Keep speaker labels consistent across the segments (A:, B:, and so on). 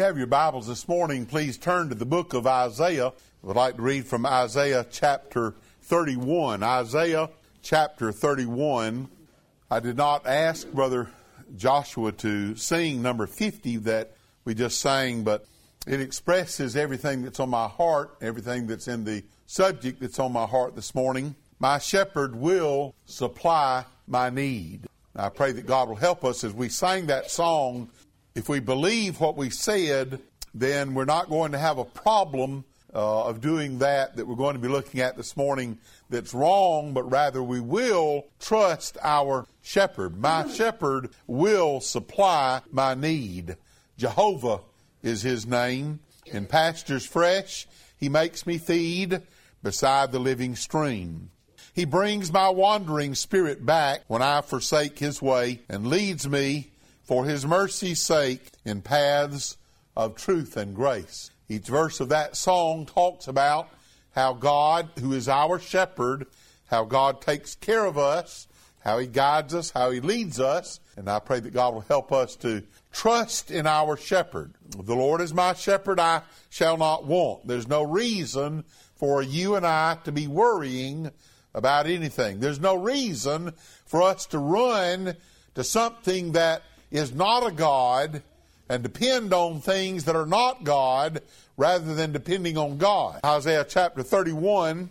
A: you have your Bibles this morning, please turn to the book of Isaiah. I would like to read from Isaiah chapter 31. Isaiah chapter 31. I did not ask Brother Joshua to sing number 50 that we just sang, but it expresses everything that's on my heart, everything that's in the subject that's on my heart this morning. My shepherd will supply my need. I pray that God will help us as we sang that song. If we believe what we said, then we're not going to have a problem of doing that we're going to be looking at this morning that's wrong, but rather we will trust our shepherd. My shepherd will supply my need. Jehovah is his name. In pastures fresh, he makes me feed beside the living stream. He brings my wandering spirit back when I forsake his way and leads me for his mercy's sake in paths of truth and grace. Each verse of that song talks about how God, who is our shepherd, how God takes care of us, how he guides us, how he leads us. And I pray that God will help us to trust in our shepherd. The Lord is my shepherd, I shall not want. There's no reason for you and I to be worrying about anything. There's no reason for us to run to something that is not a God and depend on things that are not God rather than depending on God. Isaiah chapter 31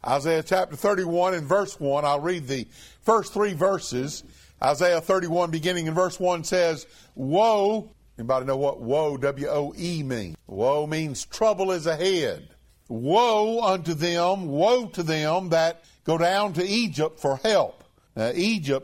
A: in verse 1, I'll read the first three verses. Isaiah 31 beginning in verse 1 says, Woe, anybody know what woe, W-O-E means? Woe means trouble is ahead. Woe to them that go down to Egypt for help. Now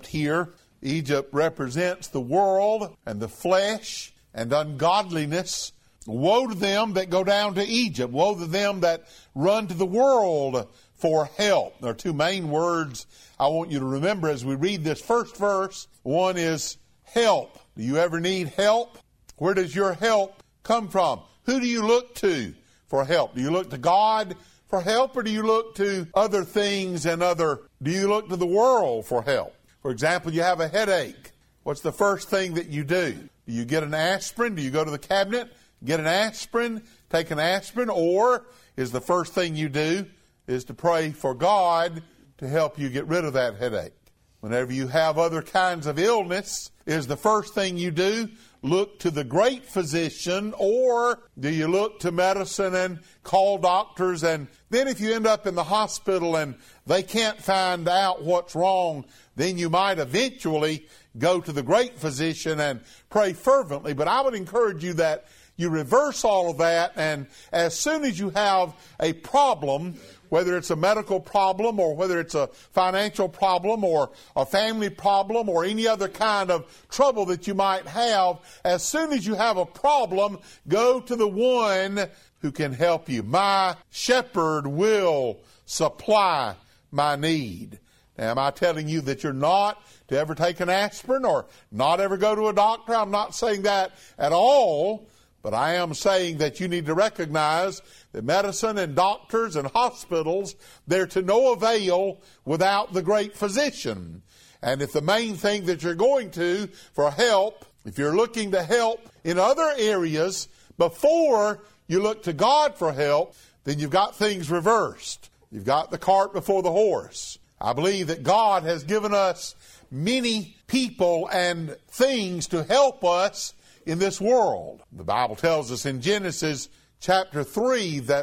A: Egypt represents the world and the flesh and ungodliness. Woe to them that go down to Egypt. Woe to them that run to the world for help. There are two main words I want you to remember as we read this first verse. One is help. Do you ever need help? Where does your help come from? Who do you look to for help? Do you look to God for help, or do you look to other things do you look to the world for help? For example, you have a headache. What's the first thing that you do? Do you get an aspirin? Do you go to the cabinet, get an aspirin, take an aspirin? Or is the first thing you do is to pray for God to help you get rid of that headache? Whenever you have other kinds of illness, is the first thing you do look to the great physician, or do you look to medicine and call doctors? And then if you end up in the hospital and they can't find out what's wrong, then you might eventually go to the great physician and pray fervently. But I would encourage you that you reverse all of that, and as soon as you have a problem, whether it's a medical problem or whether it's a financial problem or a family problem or any other kind of trouble that you might have, as soon as you have a problem, go to the one who can help you. My shepherd will supply my need. Now, am I telling you that you're not to ever take an aspirin or not ever go to a doctor? I'm not saying that at all. But I am saying that you need to recognize that medicine and doctors and hospitals, they're to no avail without the great physician. And if the main thing that you're going to for help, if you're looking to help in other areas before you look to God for help, then you've got things reversed. You've got the cart before the horse. I believe that God has given us many people and things to help us in this world. The Bible tells us in Genesis chapter 2, that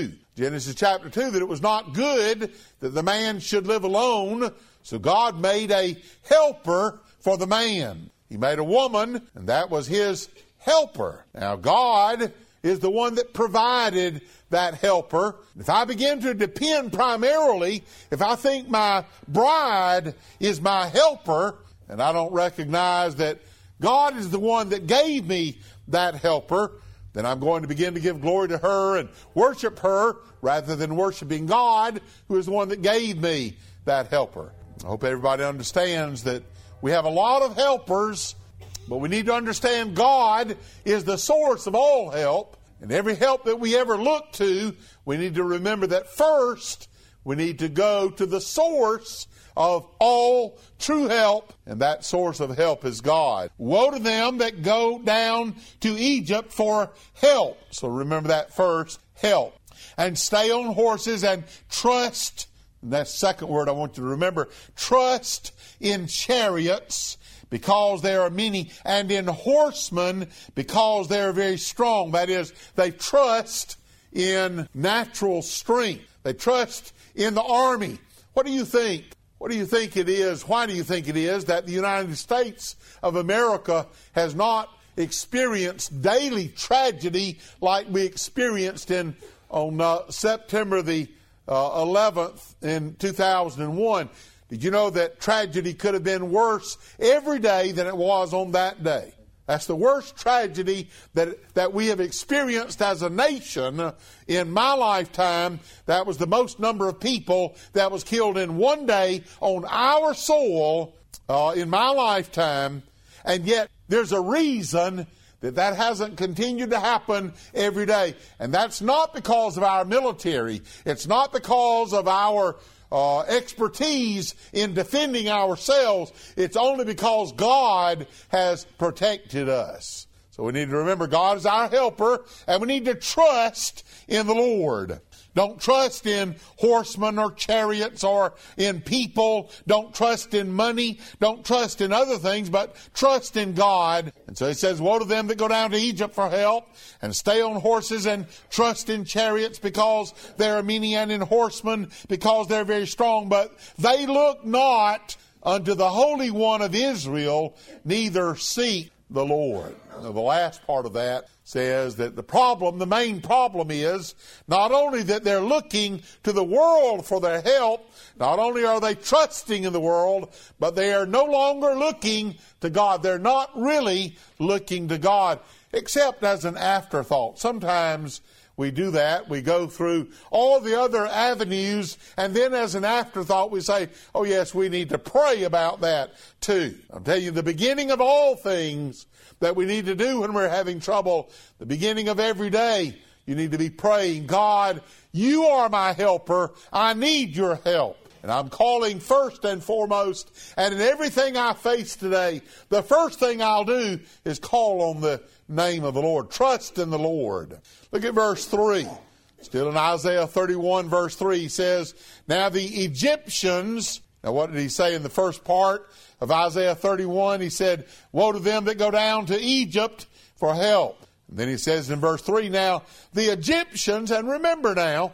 A: it was not good that the man should live alone, so God made a helper for the man. He made a woman, and that was his helper. Now God is the one that provided that helper. If I begin to depend primarily, if I think my bride is my helper, and I don't recognize that God is the one that gave me that helper, then I'm going to begin to give glory to her and worship her rather than worshiping God, who is the one that gave me that helper. I hope everybody understands that we have a lot of helpers, but we need to understand God is the source of all help. And every help that we ever look to, we need to remember that first We need to go to the source of all true help, and that source of help is God. Woe to them that go down to Egypt for help. So remember that first, help. And stay on horses and trust, and that's the second word I want you to remember, trust in chariots, because there are many, and in horsemen, because they are very strong. That is, they trust in natural strength. They trust in the army. What do you think? What do you think it is? Why do you think it is that the United States of America has not experienced daily tragedy like we experienced on September the 11th in 2001? Did you know that tragedy could have been worse every day than it was on that day? That's the worst tragedy that we have experienced as a nation in my lifetime. That was the most number of people that was killed in one day on our soil in my lifetime. And yet there's a reason that hasn't continued to happen every day. And that's not because of our military. It's not because of our expertise in defending ourselves. It's only because God has protected us. So we need to remember God is our helper, and we need to trust in the Lord. Don't trust in horsemen or chariots or in people. Don't trust in money. Don't trust in other things, but trust in God. And so he says, woe to them that go down to Egypt for help, and stay on horses and trust in chariots, because there are many, and in horsemen, because they're very strong. But they look not unto the Holy One of Israel, neither seek the Lord. Now, the last part of that says that the main problem is not only that they're looking to the world for their help, not only are they trusting in the world, but they are no longer looking to God. They're not really looking to God, except as an afterthought. Sometimes we do that. We go through all the other avenues, and then as an afterthought we say, oh yes, we need to pray about that too. I'm telling you, the beginning of all things that we need to do when we're having trouble, the beginning of every day, you need to be praying, God, you are my helper. I need your help. And I'm calling first and foremost, and in everything I face today, the first thing I'll do is call on the name of the Lord. Trust in the Lord. Look at verse 3. Still in Isaiah 31, verse 3, he says, now the Egyptians, now what did he say in the first part of Isaiah 31? He said, woe to them that go down to Egypt for help. And then he says in verse 3, now the Egyptians, and remember now,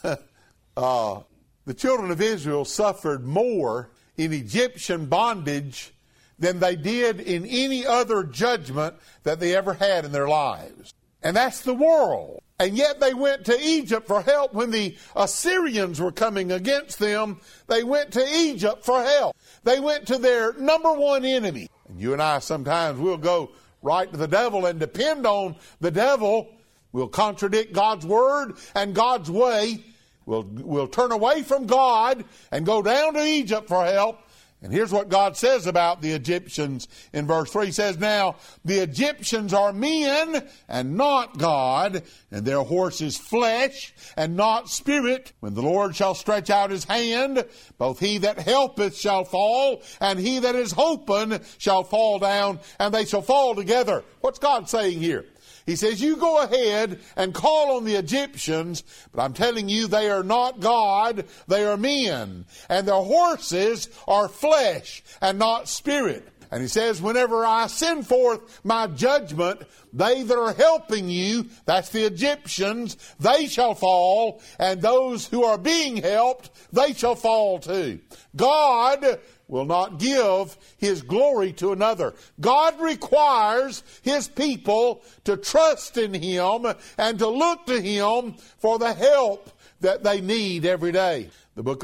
A: the children of Israel suffered more in Egyptian bondage than they did in any other judgment that they ever had in their lives. And that's the world. And yet they went to Egypt for help. When the Assyrians were coming against them, they went to Egypt for help. They went to their number one enemy. And you and I sometimes will go right to the devil and depend on the devil. We'll contradict God's word and God's way. We'll turn away from God and go down to Egypt for help. And here's what God says about the Egyptians in verse 3. He says, now the Egyptians are men and not God, and their horse is flesh and not spirit. When the Lord shall stretch out his hand, both he that helpeth shall fall, and he that is hoping shall fall down, and they shall fall together. What's God saying here? He says, you go ahead and call on the Egyptians, but I'm telling you, they are not God, they are men. And their horses are flesh and not spirit. And he says, whenever I send forth my judgment, they that are helping you, that's the Egyptians, they shall fall, and those who are being helped, they shall fall too. God will not give his glory to another. God requires his people to trust in him and to look to him for the help that they need every day. The book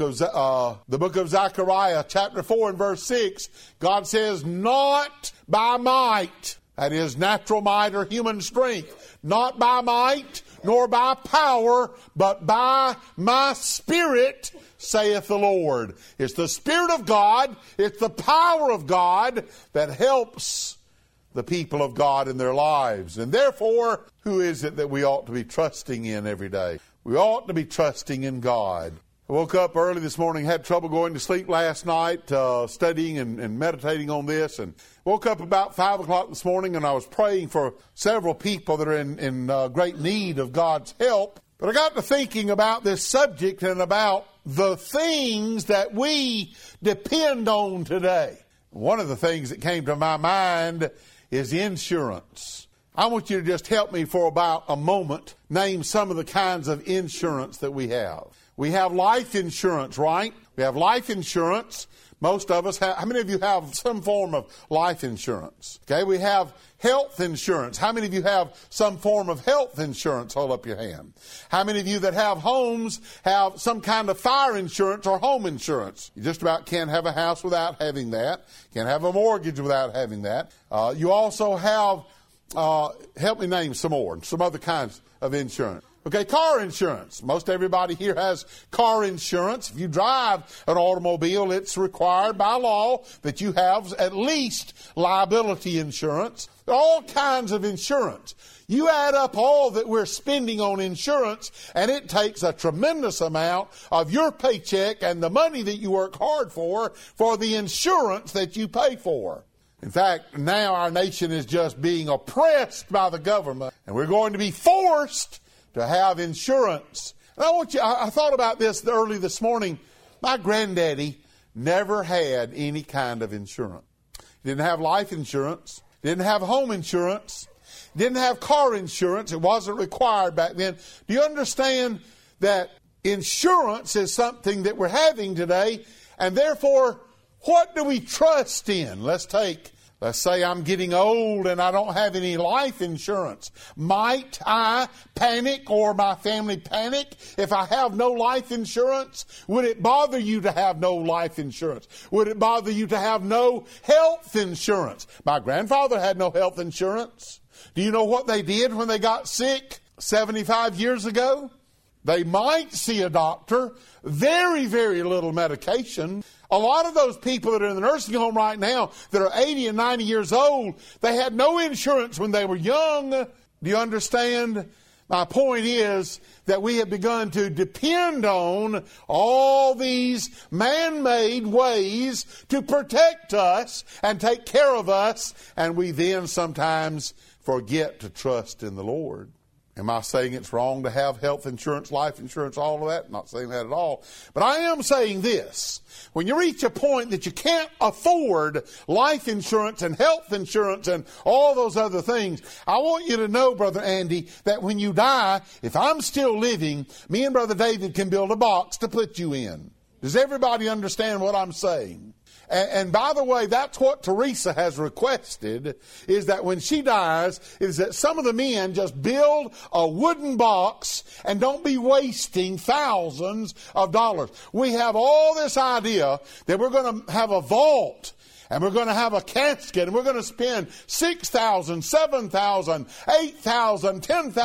A: of Zechariah, chapter 4 and verse 6, God says, not by might, that is natural might or human strength, not by might nor by power, but by my Spirit, saith the Lord. It's the Spirit of God, it's the power of God that helps the people of God in their lives. And therefore, who is it that we ought to be trusting in every day? We ought to be trusting in God. I woke up early this morning, had trouble going to sleep last night, studying and meditating on this, and woke up about 5 o'clock this morning, and I was praying for several people that are in great need of God's help. But I got to thinking about this subject and about the things that we depend on today. One of the things that came to my mind is insurance. I want you to just help me for about a moment name some of the kinds of insurance that we have. We have life insurance, right? We have life insurance. Most of us have. How many of you have some form of life insurance? Okay, we have health insurance. How many of you have some form of health insurance? Hold up your hand. How many of you that have homes have some kind of fire insurance or home insurance? You just about can't have a house without having that. Can't have a mortgage without having that. You also have, help me name some more, some other kinds of insurance. Okay, car insurance. Most everybody here has car insurance. If you drive an automobile, it's required by law that you have at least liability insurance. There are all kinds of insurance. You add up all that we're spending on insurance, and it takes a tremendous amount of your paycheck and the money that you work hard for the insurance that you pay for. In fact, now our nation is just being oppressed by the government, and we're going to be forced to have insurance. And I thought about this early this morning. My granddaddy never had any kind of insurance. He didn't have life insurance, didn't have home insurance, didn't have car insurance. It wasn't required back then. Do you understand that insurance is something that we're having today, and therefore, what do we trust in? Let's say I'm getting old and I don't have any life insurance. Might I panic or my family panic if I have no life insurance? Would it bother you to have no life insurance? Would it bother you to have no health insurance? My grandfather had no health insurance. Do you know what they did when they got sick 75 years ago? They might see a doctor, very, very little medication. A lot of those people that are in the nursing home right now that are 80 and 90 years old, they had no insurance when they were young. Do you understand? My point is that we have begun to depend on all these man-made ways to protect us and take care of us, and we then sometimes forget to trust in the Lord. Am I saying it's wrong to have health insurance, life insurance, all of that? I'm not saying that at all. But I am saying this. When you reach a point that you can't afford life insurance and health insurance and all those other things, I want you to know, Brother Andy, that when you die, if I'm still living, me and Brother David can build a box to put you in. Does everybody understand what I'm saying? And by the way, that's what Teresa has requested, is that when she dies, is that some of the men just build a wooden box and don't be wasting thousands of dollars. We have all this idea that we're going to have a vault, and we're going to have a casket, and we're going to spend $6,000, $7,000, $8,000,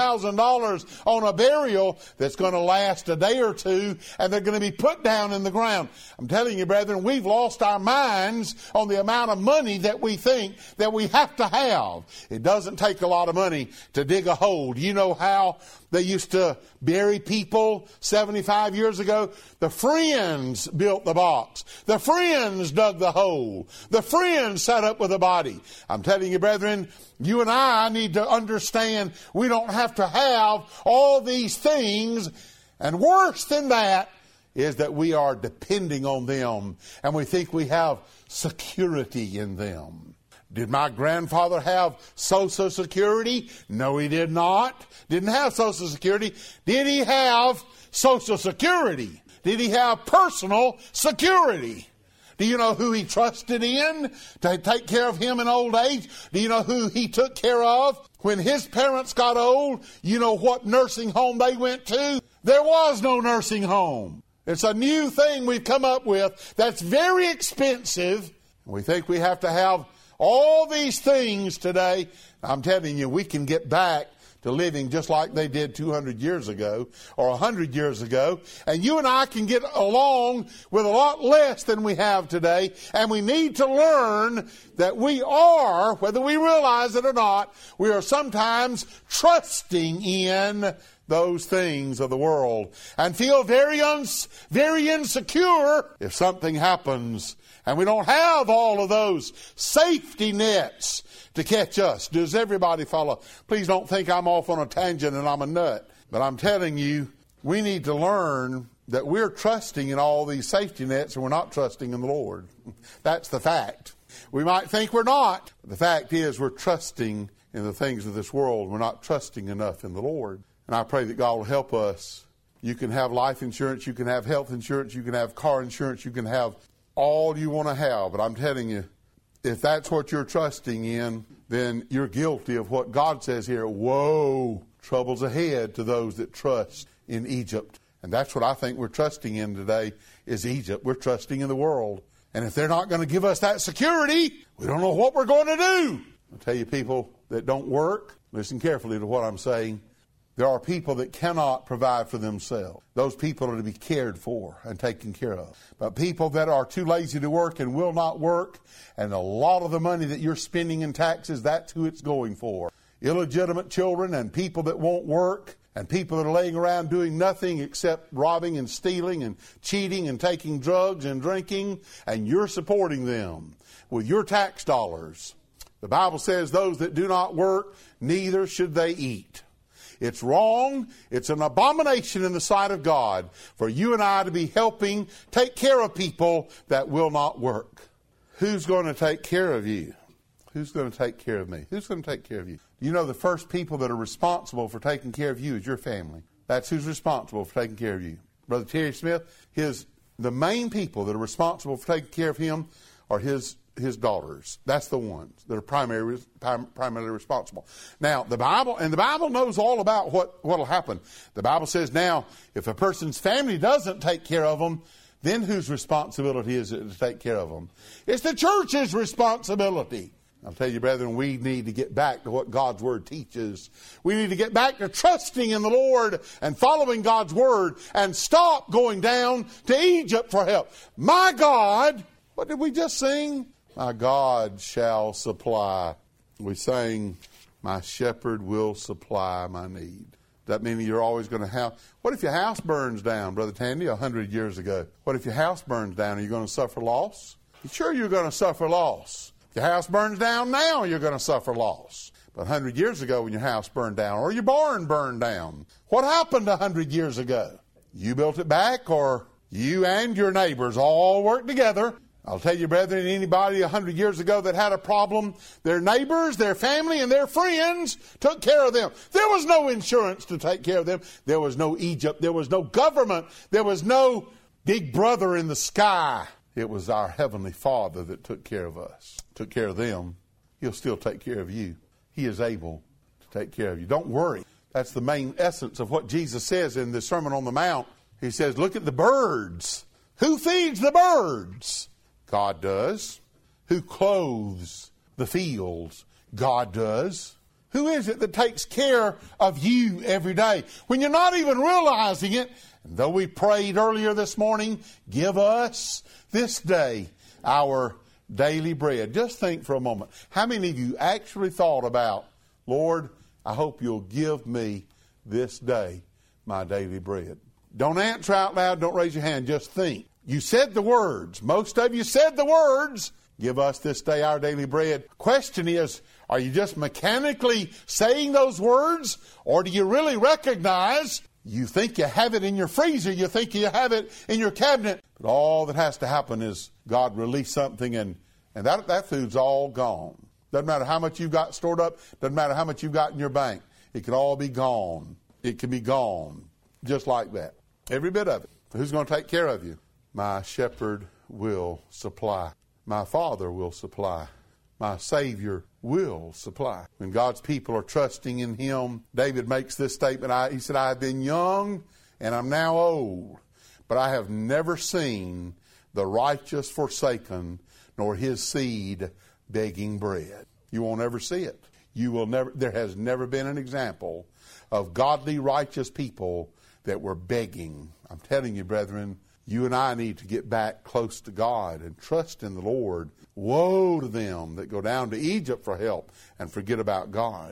A: $10,000 on a burial that's going to last a day or two, and they're going to be put down in the ground. I'm telling you, brethren, we've lost our minds on the amount of money that we think that we have to have. It doesn't take a lot of money to dig a hole. Do you know how they used to bury people 75 years ago? The Friends built the box. The Friends dug the hole. The Friends sat up with the body. I'm telling you, brethren, you and I need to understand we don't have to have all these things. And worse than that is that we are depending on them, and we think we have security in them. Did my grandfather have Social Security? No, he did not. Didn't have Social Security. Did he have Social Security? Did he have personal security? Do you know who he trusted in to take care of him in old age? Do you know who he took care of when his parents got old? You know what nursing home they went to? There was no nursing home. It's a new thing we've come up with that's very expensive. We think we have to have all these things today. I'm telling you, we can get back to living just like they did 200 years ago or 100 years ago. And you and I can get along with a lot less than we have today. And we need to learn that we are, whether we realize it or not, we are sometimes trusting in those things of the world and feel very insecure if something happens and we don't have all of those safety nets to catch us. Does everybody follow? Please don't think I'm off on a tangent and I'm a nut. But I'm telling you, we need to learn that we're trusting in all these safety nets and we're not trusting in the Lord. That's the fact. We might think we're not. But the fact is we're trusting in the things of this world. We're not trusting enough in the Lord. And I pray that God will help us. You can have life insurance, you can have health insurance, you can have car insurance, you can have all you want to have. But I'm telling you, if that's what you're trusting in, then you're guilty of what God says here. Woe, troubles ahead to those that trust in Egypt. And that's what I think we're trusting in today is Egypt. We're trusting in the world. And if they're not going to give us that security, we don't know what we're going to do. I'll tell you, people that don't work, listen carefully to what I'm saying. There are people that cannot provide for themselves. Those people are to be cared for and taken care of. But people that are too lazy to work and will not work, and a lot of the money that you're spending in taxes, that's who it's going for. Illegitimate children and people that won't work and people that are laying around doing nothing except robbing and stealing and cheating and taking drugs and drinking, and you're supporting them with your tax dollars. The Bible says those that do not work, neither should they eat. It's wrong. It's an abomination in the sight of God for you and I to be helping take care of people that will not work. Who's going to take care of you? Who's going to take care of me? Who's going to take care of you? You know, the first people that are responsible for taking care of you is your family. That's who's responsible for taking care of you. Brother Terry Smith, the main people that are responsible for taking care of him are his daughters. That's the ones that are primarily responsible. Now, the Bible knows all about what will happen. The Bible says now, if a person's family doesn't take care of them, then whose responsibility is it to take care of them? It's the church's responsibility. I'll tell you, brethren, we need to get back to what God's Word teaches. We need to get back to trusting in the Lord and following God's Word and stop going down to Egypt for help. My God, what did we just sing? My God shall supply. We sang, my shepherd will supply my need. Does that mean you're always going to have... What if your house burns down, Brother Tandy, 100 years ago? What if your house burns down? Are you going to suffer loss? Sure, you're going to suffer loss. If your house burns down now, you're going to suffer loss. But 100 years ago when your house burned down or your barn burned down, what happened 100 years ago? You built it back, or you and your neighbors all worked together. I'll tell you, brethren, anybody 100 years ago that had a problem, their neighbors, their family, and their friends took care of them. There was no insurance to take care of them. There was no Egypt. There was no government. There was no big brother in the sky. It was our Heavenly Father that took care of us, took care of them. He'll still take care of you. He is able to take care of you. Don't worry. That's the main essence of what Jesus says in the Sermon on the Mount. He says, look at the birds. Who feeds the birds? God does. Who clothes the fields? God does. Who is it that takes care of you every day? When you're not even realizing it, and though we prayed earlier this morning, give us this day our daily bread. Just think for a moment. How many of you actually thought about, Lord, I hope you'll give me this day my daily bread? Don't answer out loud. Don't raise your hand. Just think. You said the words. Most of you said the words. Give us this day our daily bread. Question is, are you just mechanically saying those words? Or do you really recognize you think you have it in your freezer, you think you have it in your cabinet, but all that has to happen is God release something and that food's all gone. Doesn't matter how much you've got stored up, doesn't matter how much you've got in your bank. It can all be gone. It can be gone just like that. Every bit of it. Who's going to take care of you? My shepherd will supply. My Father will supply. My Savior will supply. When God's people are trusting in Him, David makes this statement. He said, I have been young and I'm now old, but I have never seen the righteous forsaken, nor his seed begging bread. You won't ever see it. There has never been an example of godly, righteous people that were begging. I'm telling you, brethren, you and I need to get back close to God and trust in the Lord. Woe to them that go down to Egypt for help and forget about God.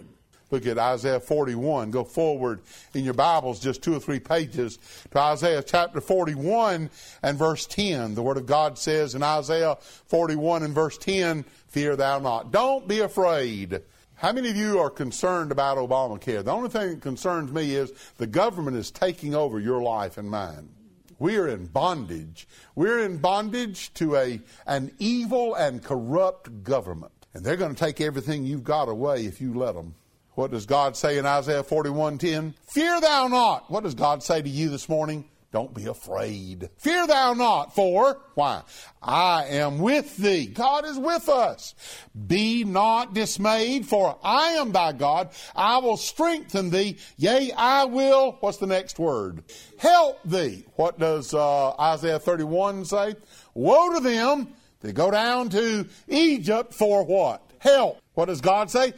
A: Look at Isaiah 41. Go forward in your Bibles just 2 or 3 pages to Isaiah chapter 41 and verse 10. The Word of God says in Isaiah 41 and verse 10, fear thou not. Don't be afraid. How many of you are concerned about Obamacare? The only thing that concerns me is the government is taking over your life and mine. We are in bondage. We're in bondage to an evil and corrupt government. And they're going to take everything you've got away if you let them. What does God say in Isaiah 41:10? Fear thou not. What does God say to you this morning? Don't be afraid. Fear thou not, for, why? I am with thee. God is with us. Be not dismayed, for I am thy God. I will strengthen thee. Yea, I will, what's the next word? Help thee. What does Isaiah 31 say? Woe to them that go down to Egypt for what? Help. What does God say?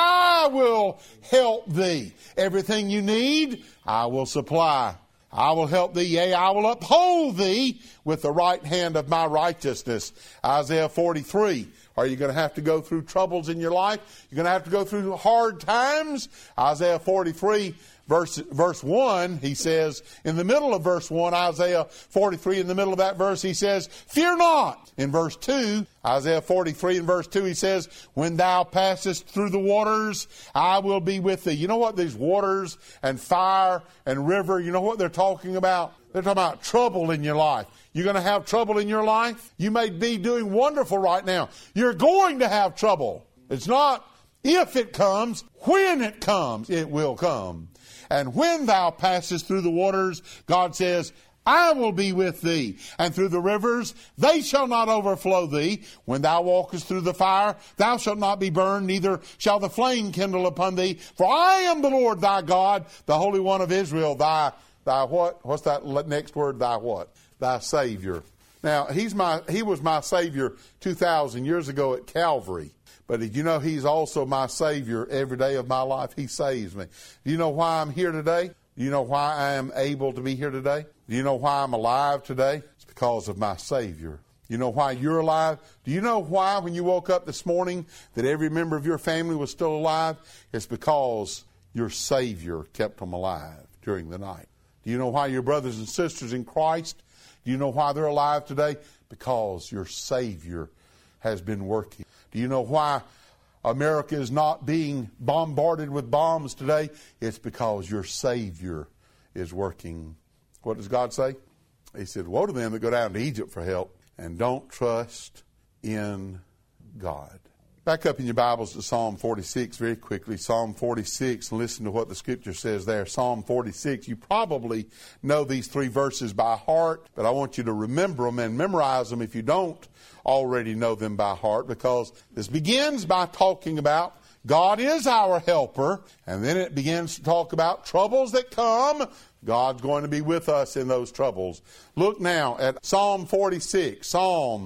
A: I will help thee. Everything you need, I will supply. I will help thee, yea, I will uphold thee with the right hand of my righteousness. Isaiah 43. Are you going to have to go through troubles in your life? You're going to have to go through hard times? Isaiah 43, verse 1, he says, in the middle of verse 1, Isaiah 43, in the middle of that verse, he says, fear not. In verse 2, Isaiah 43 and verse 2, he says, when thou passest through the waters, I will be with thee. You know what these waters and fire and river, you know what they're talking about? They're talking about trouble in your life. You're going to have trouble in your life? You may be doing wonderful right now. You're going to have trouble. It's not if it comes, when it comes, it will come. And when thou passest through the waters, God says, I will be with thee. And through the rivers, they shall not overflow thee. When thou walkest through the fire, thou shalt not be burned, neither shall the flame kindle upon thee. For I am the Lord thy God, the Holy One of Israel, thy what? What's that next word? Thy what? Thy Savior. Now, he was my Savior 2,000 years ago at Calvary. But did you know he's also my Savior every day of my life? He saves me. Do you know why I'm here today? Do you know why I am able to be here today? Do you know why I'm alive today? It's because of my Savior. You know why you're alive? Do you know why when you woke up this morning that every member of your family was still alive? It's because your Savior kept them alive during the night. Do you know why your brothers and sisters in Christ, do you know why they're alive today? Because your Savior has been working. Do you know why America is not being bombarded with bombs today? It's because your Savior is working. What does God say? He said, woe to them that go down to Egypt for help and don't trust in God. Back up in your Bibles to Psalm 46 very quickly. Psalm 46, and listen to what the Scripture says there. Psalm 46, you probably know these 3 verses by heart, but I want you to remember them and memorize them if you don't already know them by heart, because this begins by talking about God is our helper, and then it begins to talk about troubles that come. God's going to be with us in those troubles. Look now at Psalm 46. Psalm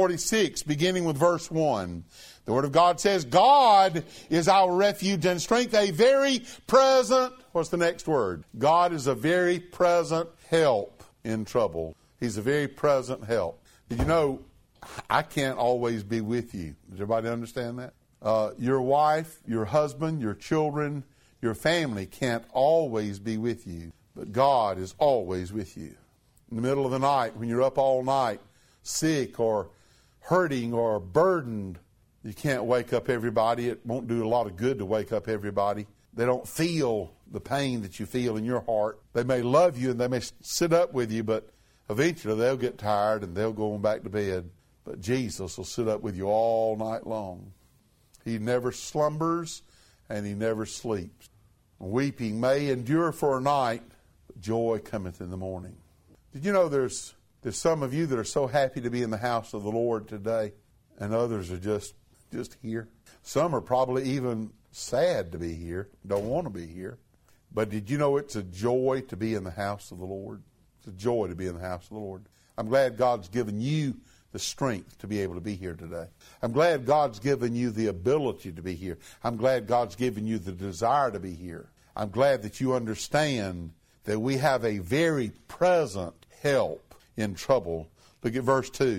A: 46, beginning with verse 1. The Word of God says, God is our refuge and strength, a very present, what's the next word? God is a very present help in trouble. He's a very present help. Did you know, I can't always be with you. Does everybody understand that? Your wife, your husband, your children, your family can't always be with you. But God is always with you. In the middle of the night, when you're up all night, sick or hurting or burdened, you can't wake up everybody. It won't do a lot of good to wake up everybody. They don't feel the pain that you feel in your heart. They may love you and they may sit up with you, but eventually they'll get tired and they'll go on back to bed. But Jesus will sit up with you all night long. He never slumbers and he never sleeps. Weeping may endure for a night, but joy cometh in the morning. Did you know there's some of you that are so happy to be in the house of the Lord today, and others are just here. Some are probably even sad to be here, don't want to be here. But did you know it's a joy to be in the house of the Lord? It's a joy to be in the house of the Lord. I'm glad God's given you the strength to be able to be here today. I'm glad God's given you the ability to be here. I'm glad God's given you the desire to be here. I'm glad that you understand that we have a very present help in trouble. Look at verse 2.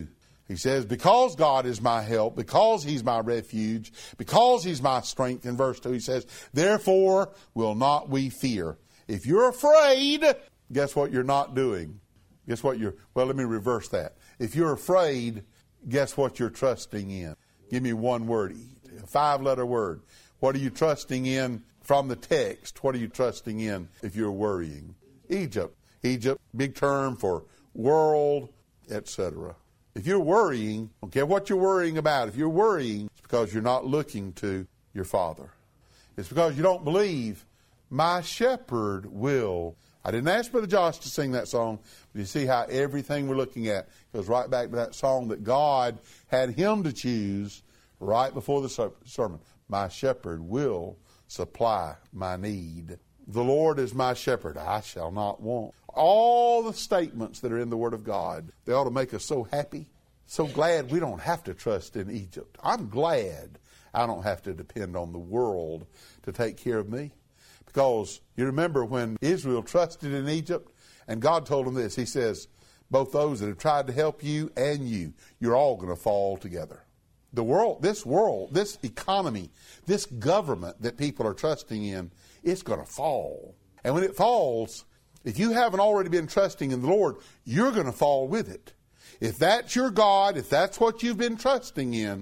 A: He says, because God is my help, because He's my refuge, because He's my strength. In verse 2, he says, therefore will not we fear. If you're afraid, guess what you're not doing? Guess what well, let me reverse that. If you're afraid, guess what you're trusting in? Give me one word, a 5-letter word. What are you trusting in from the text? What are you trusting in if you're worrying? Egypt. Egypt, big term for world, etc. If you're worrying, don't care what you're worrying about. If you're worrying, it's because you're not looking to your Father. It's because you don't believe, my shepherd will. I didn't ask Brother Josh to sing that song, but you see how everything we're looking at goes right back to that song that God had him to choose right before the sermon. My shepherd will supply my need. The Lord is my shepherd, I shall not want. All the statements that are in the Word of God, they ought to make us so happy, so glad we don't have to trust in Egypt. I'm glad I don't have to depend on the world to take care of me. Because you remember when Israel trusted in Egypt, and God told them this. He says, both those that have tried to help you and you're all going to fall together. The world, this economy, this government that people are trusting in, it's going to fall. And when it falls, if you haven't already been trusting in the Lord, you're going to fall with it. If that's your God, if that's what you've been trusting in,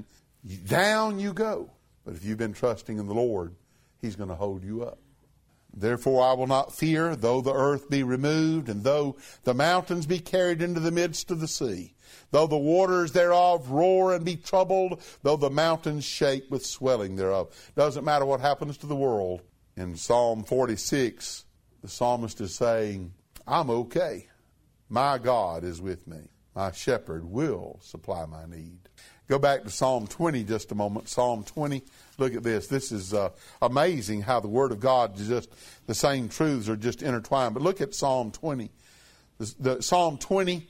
A: down you go. But if you've been trusting in the Lord, He's going to hold you up. Therefore I will not fear, though the earth be removed, and though the mountains be carried into the midst of the sea, though the waters thereof roar and be troubled, though the mountains shake with swelling thereof. Doesn't matter what happens to the world. In Psalm 46, the psalmist is saying, I'm okay. My God is with me. My shepherd will supply my need. Go back to Psalm 20 just a moment. Psalm 20, look at this. This is amazing how the Word of God is just, the same truths are just intertwined. But look at Psalm 20. Psalm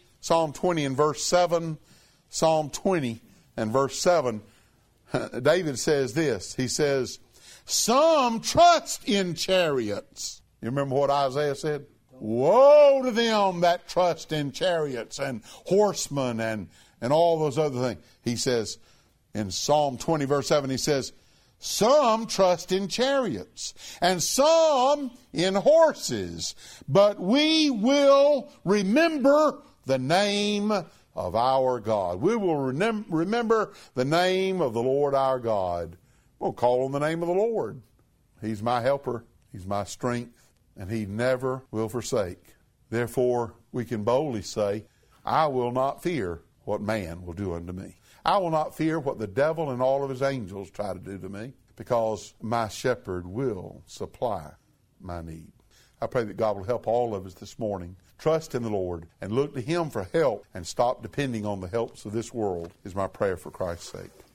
A: 20 and verse 7. Psalm 20 and verse 7. David says this. He says, some trust in chariots. You remember what Isaiah said? Woe to them that trust in chariots and horsemen and all those other things. He says, in Psalm 20 verse 7, he says, some trust in chariots and some in horses, but we will remember the name of our God. We will remember the name of the Lord our God. We'll call on the name of the Lord. He's my helper. He's my strength. And He never will forsake. Therefore, we can boldly say, I will not fear what man will do unto me. I will not fear what the devil and all of his angels try to do to me, because my shepherd will supply my need. I pray that God will help all of us this morning. Trust in the Lord and look to Him for help and stop depending on the helps of this world, is my prayer for Christ's sake.